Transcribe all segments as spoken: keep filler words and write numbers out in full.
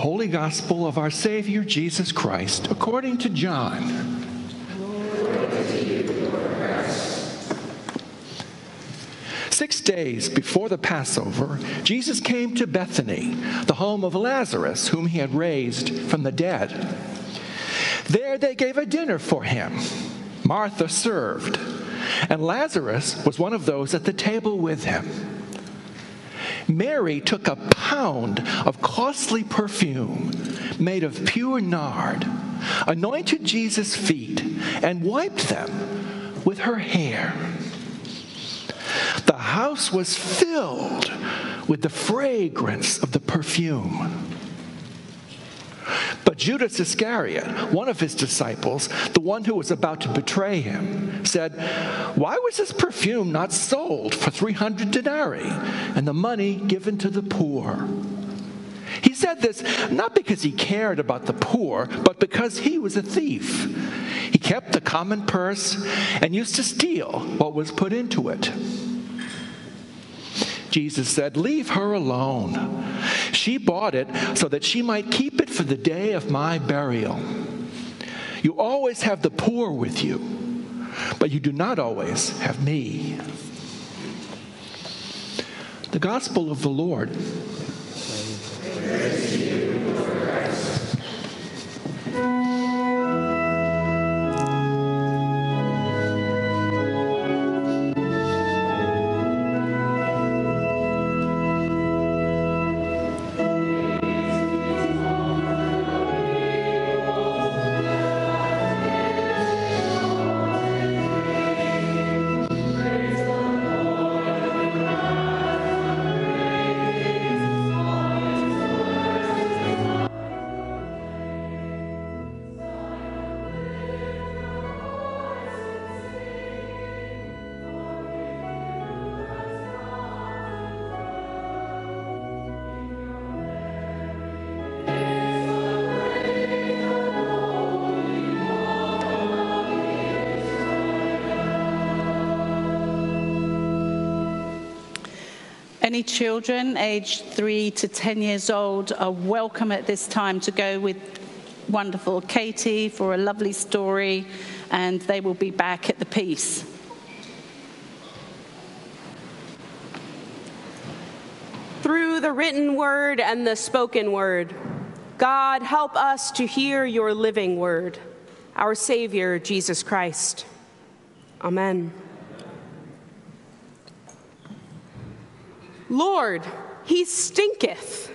Holy Gospel of our Savior Jesus Christ according to John. Six days before the Passover, Jesus came to Bethany, the home of Lazarus, whom he had raised from the dead. There they gave a dinner for him. Martha served, and Lazarus was one of those at the table with him. Mary took a pound of costly perfume made of pure nard, anointed Jesus' feet, and wiped them with her hair. The house was filled with the fragrance of the perfume. But Judas Iscariot, one of his disciples, the one who was about to betray him, said, "Why was this perfume not sold for three hundred denarii and the money given to the poor?" He said this not because he cared about the poor, but because he was a thief. He kept the common purse and used to steal what was put into it. Jesus said, "Leave her alone. She bought it so that she might keep it for the day of my burial. You always have the poor with you, but you do not always have me." The Gospel of the Lord. Praise to you, Lord Christ. Any children aged three to ten years old are welcome at this time to go with wonderful Katie for a lovely story, and they will be back at the peace. Through the written word and the spoken word, God, help us to hear your living word, our Savior, Jesus Christ. Amen. Lord, he stinketh.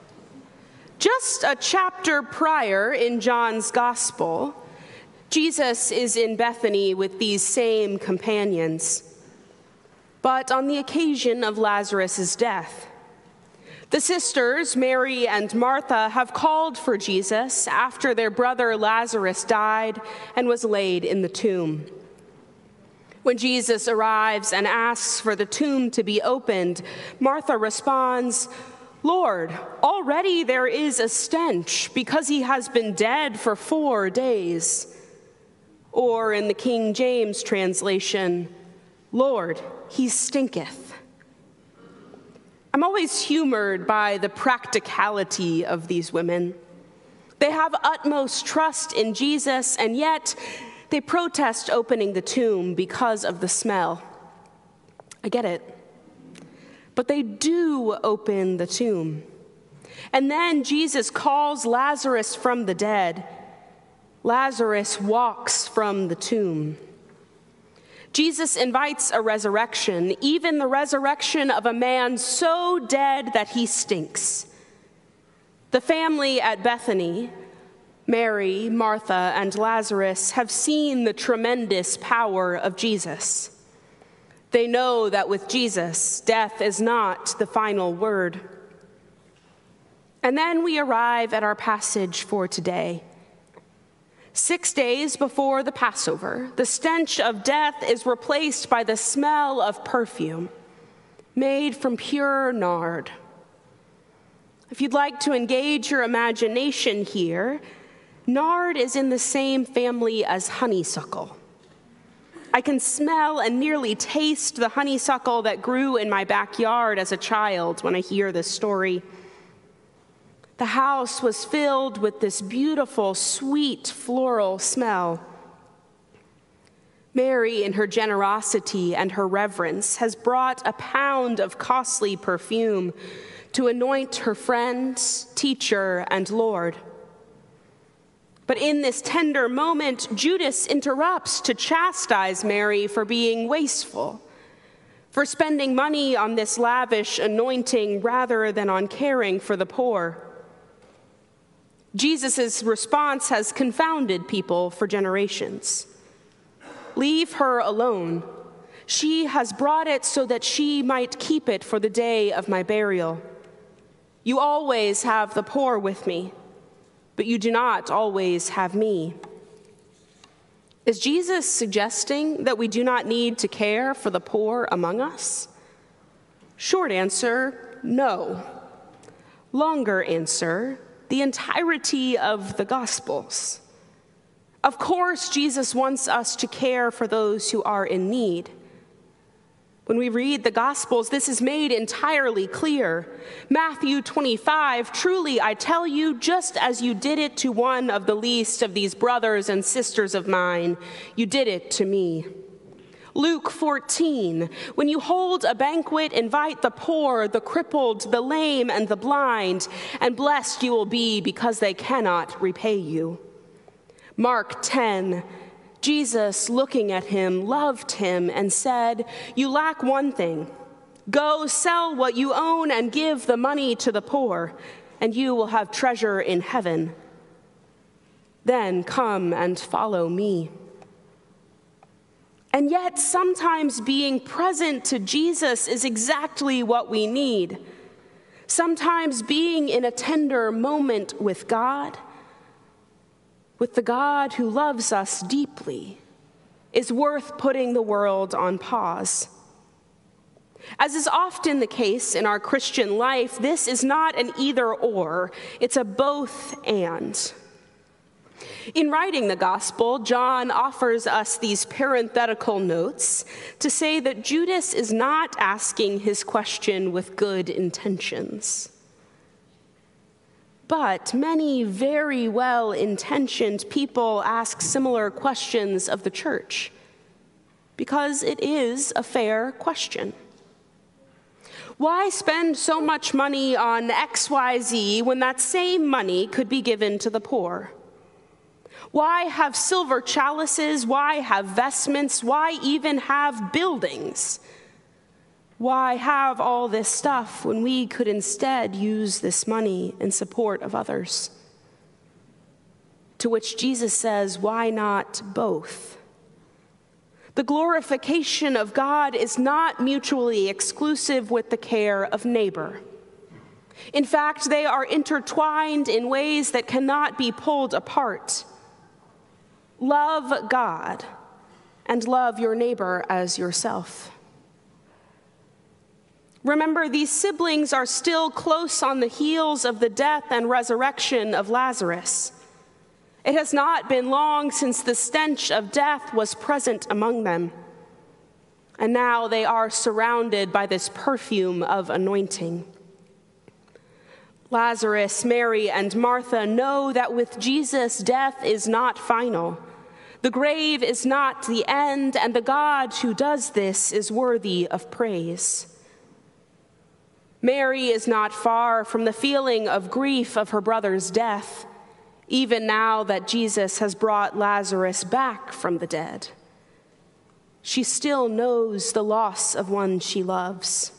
Just a chapter prior in John's Gospel, Jesus is in Bethany with these same companions. But on the occasion of Lazarus' death, the sisters, Mary and Martha, have called for Jesus after their brother Lazarus died and was laid in the tomb. When Jesus arrives and asks for the tomb to be opened, Martha responds, "Lord, already there is a stench because he has been dead for four days." Or in the King James translation, "Lord, he stinketh." I'm always humored by the practicality of these women. They have utmost trust in Jesus, and yet they protest opening the tomb because of the smell. I get it. But they do open the tomb. And then Jesus calls Lazarus from the dead. Lazarus walks from the tomb. Jesus invites a resurrection, even the resurrection of a man so dead that he stinks. The family at Bethany, Mary, Martha, and Lazarus, have seen the tremendous power of Jesus. They know that with Jesus, death is not the final word. And then we arrive at our passage for today. Six days before the Passover, the stench of death is replaced by the smell of perfume made from pure nard. If you'd like to engage your imagination here, nard is in the same family as honeysuckle. I can smell and nearly taste the honeysuckle that grew in my backyard as a child when I hear this story. The house was filled with this beautiful, sweet, floral smell. Mary, in her generosity and her reverence, has brought a pound of costly perfume to anoint her friend, teacher, and Lord. But in this tender moment, Judas interrupts to chastise Mary for being wasteful, for spending money on this lavish anointing rather than on caring for the poor. Jesus' response has confounded people for generations. Leave her alone. She has brought it so that she might keep it for the day of my burial. You always have the poor with me, but you do not always have me. Is Jesus suggesting that we do not need to care for the poor among us? Short answer, no. Longer answer, the entirety of the Gospels. Of course, Jesus wants us to care for those who are in need. When we read the Gospels, this is made entirely clear. Matthew twenty-five, truly I tell you, just as you did it to one of the least of these brothers and sisters of mine, you did it to me. Luke fourteen, when you hold a banquet, invite the poor, the crippled, the lame, and the blind, and blessed you will be because they cannot repay you. Mark ten, Jesus, looking at him, loved him and said, you lack one thing. Go sell what you own and give the money to the poor, and you will have treasure in heaven. Then come and follow me. And yet, sometimes being present to Jesus is exactly what we need. Sometimes being in a tender moment with God, with the God who loves us deeply, is worth putting the world on pause. As is often the case in our Christian life, this is not an either-or, it's a both-and. In writing the gospel, John offers us these parenthetical notes to say that Judas is not asking his question with good intentions. But many very well-intentioned people ask similar questions of the church, because it is a fair question. Why spend so much money on X Y Z when that same money could be given to the poor? Why have silver chalices? Why have vestments? Why even have buildings? Why have all this stuff when we could instead use this money in support of others? To which Jesus says, why not both? The glorification of God is not mutually exclusive with the care of neighbor. In fact, they are intertwined in ways that cannot be pulled apart. Love God and love your neighbor as yourself. Remember, these siblings are still close on the heels of the death and resurrection of Lazarus. It has not been long since the stench of death was present among them. And now they are surrounded by this perfume of anointing. Lazarus, Mary, and Martha know that with Jesus, death is not final. The grave is not the end, and the God who does this is worthy of praise. Mary is not far from the feeling of grief of her brother's death, even now that Jesus has brought Lazarus back from the dead. She still knows the loss of one she loves.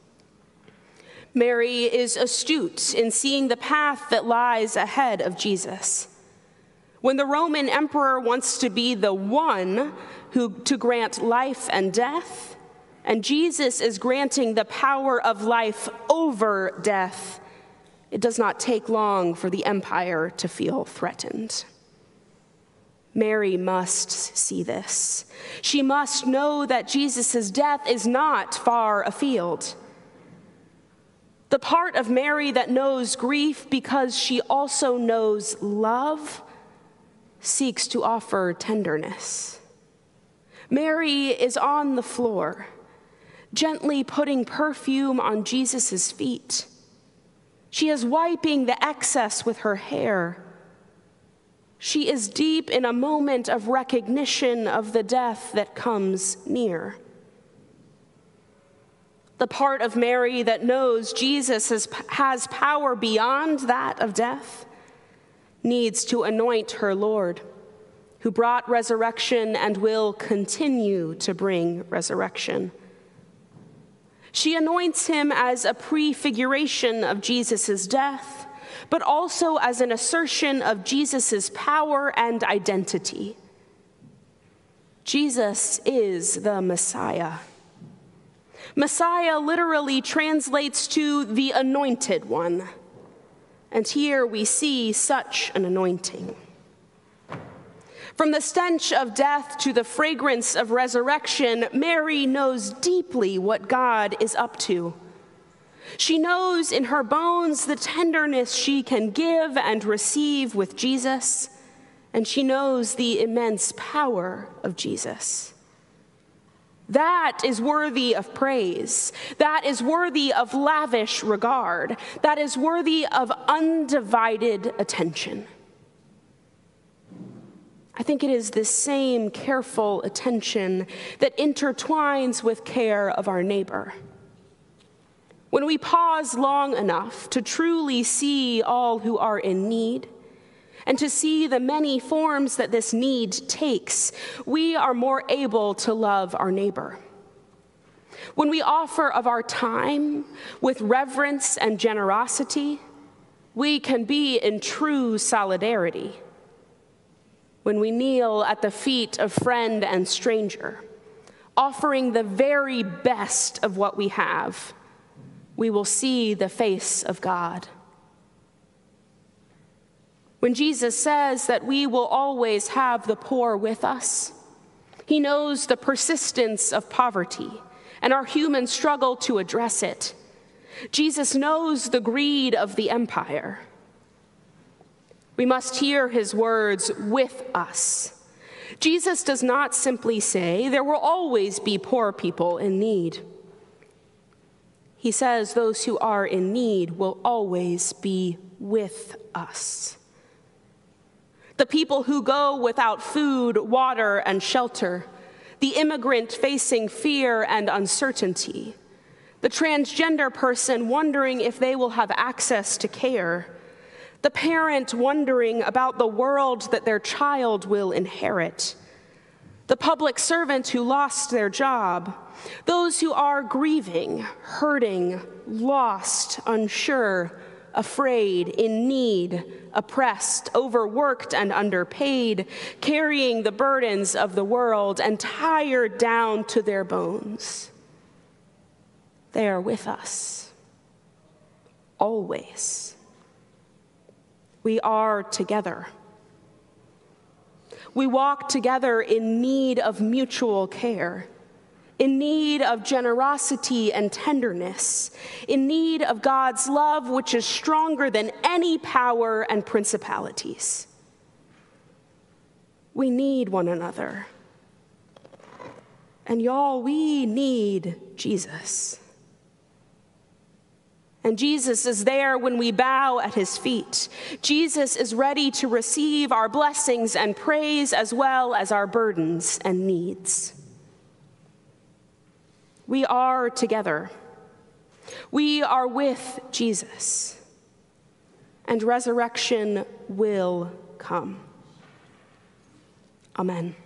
Mary is astute in seeing the path that lies ahead of Jesus. When the Roman emperor wants to be the one who to grant life and death, and Jesus is granting the power of life over death, it does not take long for the empire to feel threatened. Mary must see this. She must know that Jesus' death is not far afield. The part of Mary that knows grief because she also knows love seeks to offer tenderness. Mary is on the floor, gently putting perfume on Jesus' feet. She is wiping the excess with her hair. She is deep in a moment of recognition of the death that comes near. The part of Mary that knows Jesus has, has power beyond that of death needs to anoint her Lord, who brought resurrection and will continue to bring resurrection. She anoints him as a prefiguration of Jesus' death, but also as an assertion of Jesus' power and identity. Jesus is the Messiah. Messiah literally translates to the anointed one. And here we see such an anointing. From the stench of death to the fragrance of resurrection, Mary knows deeply what God is up to. She knows in her bones the tenderness she can give and receive with Jesus, and she knows the immense power of Jesus. That is worthy of praise. That is worthy of lavish regard. That is worthy of undivided attention. I think it is this same careful attention that intertwines with care of our neighbor. When we pause long enough to truly see all who are in need, and to see the many forms that this need takes, we are more able to love our neighbor. When we offer of our time with reverence and generosity, we can be in true solidarity. When we kneel at the feet of friend and stranger, offering the very best of what we have, we will see the face of God. When Jesus says that we will always have the poor with us, he knows the persistence of poverty and our human struggle to address it. Jesus knows the greed of the empire. We must hear his words with us. Jesus does not simply say there will always be poor people in need. He says those who are in need will always be with us. The people who go without food, water, and shelter, the immigrant facing fear and uncertainty, the transgender person wondering if they will have access to care, the parent wondering about the world that their child will inherit, the public servant who lost their job, those who are grieving, hurting, lost, unsure, afraid, in need, oppressed, overworked, and underpaid, carrying the burdens of the world and tired down to their bones. They are with us, always. We are together. We walk together in need of mutual care, in need of generosity and tenderness, in need of God's love, which is stronger than any power and principalities. We need one another. And y'all, we need Jesus. And Jesus is there when we bow at his feet. Jesus is ready to receive our blessings and praise as well as our burdens and needs. We are together. We are with Jesus. And resurrection will come. Amen.